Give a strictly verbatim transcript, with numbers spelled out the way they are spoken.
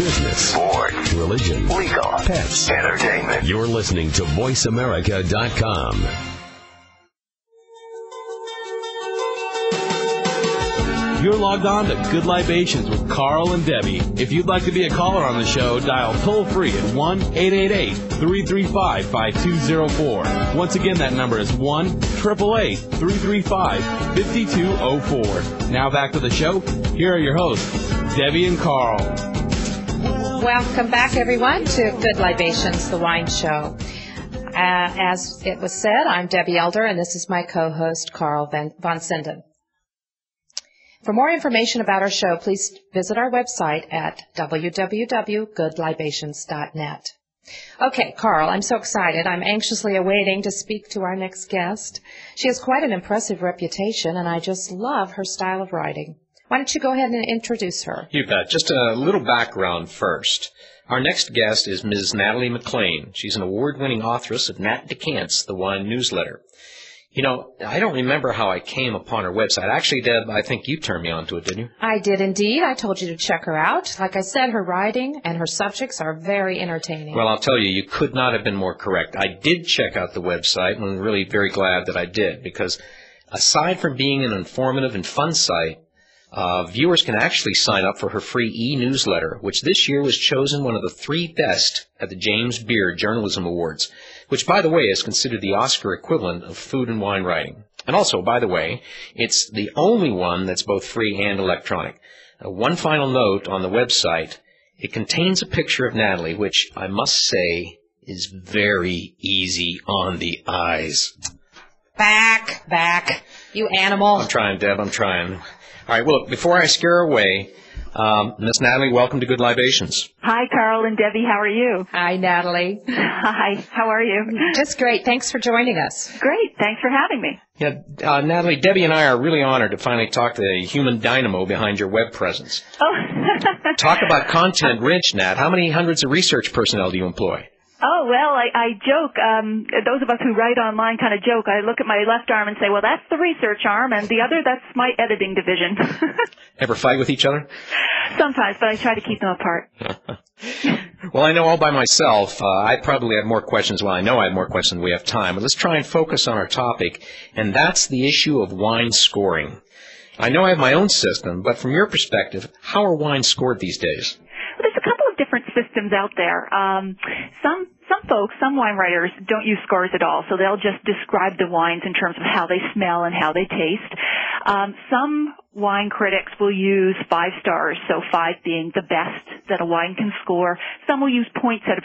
business, sports, religion, legal, pets, entertainment. You're listening to voice america dot com. You're logged on to Good Libations with Carl and Debbie. If you'd like to be a caller on the show, dial toll-free at one eight eight eight, three three five, five two zero four. Once again, that number is one eight eight eight, three three five, five two zero four. Now back to the show. Here are your hosts, Debbie and Carl. Welcome back, everyone, to Good Libations, the wine show. Uh, as it was said, I'm Debbie Elder, and this is my co-host, Carl Van, Von Sinden. For more information about our show, please visit our website at w w w dot good libations dot net. Okay, Carl, I'm so excited. I'm anxiously awaiting to speak to our next guest. She has quite an impressive reputation, and I just love her style of writing. Why don't you go ahead and introduce her? You bet. Just a little background first. Our next guest is Miz Natalie McLean. She's an award-winning authoress of Nat Decants, the wine newsletter. You know, I don't remember how I came upon her website. Actually, Deb, I think you turned me on to it, didn't you? I did indeed. I told you to check her out. Like I said, her writing and her subjects are very entertaining. Well, I'll tell you, you could not have been more correct. I did check out the website, and I'm really very glad that I did, because aside from being an informative and fun site, uh, viewers can actually sign up for her free e-newsletter, which this year was chosen one of the three best at the James Beard Journalism Awards, which, by the way, is considered the Oscar equivalent of food and wine writing. And also, by the way, it's the only one that's both free and electronic. Uh, one final note on the website, it contains a picture of Natalie, which I must say is very easy on the eyes. Back, back, you animal. I'm trying, Deb, I'm trying. All right, well, look, before I scare her away, um, Miss Natalie, welcome to Good Libations. Hi, Carl and Debbie. How are you? Hi, Natalie. Hi. How are you? Just great. Thanks for joining us. Great. Thanks for having me. Yeah, uh, Natalie, Debbie and I are really honored to finally talk to the human dynamo behind your web presence. Oh. Talk about content rich, Nat. How many hundreds of research personnel do you employ? Oh, well, I, I joke. Um, those of us who write online kind of joke. I look at my left arm and say, well, that's the research arm, and the other, that's my editing division. Ever fight with each other? Sometimes, but I try to keep them apart. Well, I know all by myself. Uh, I probably have more questions. Well, I know I have more questions than we have time. But let's try and focus on our topic, and that's the issue of wine scoring. I know I have my own system, but from your perspective, how are wines scored these days? Well, there's a couple of different systems out there. Um, some some folks, some wine writers don't use scores at all, so they'll just describe the wines in terms of how they smell and how they taste. Um, some wine critics will use five stars, so five being the best that a wine can score. Some will use points out of